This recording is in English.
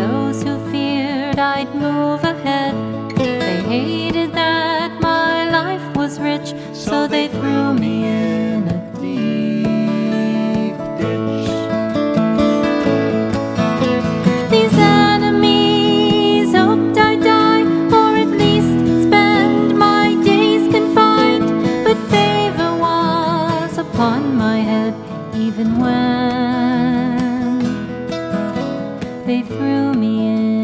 those who feared I'd move ahead. They hated that my life was rich, so they threw me in a deep ditch. These enemies hoped I'd die, or at least spend my days confined. But favor was upon my head, even when they threw me in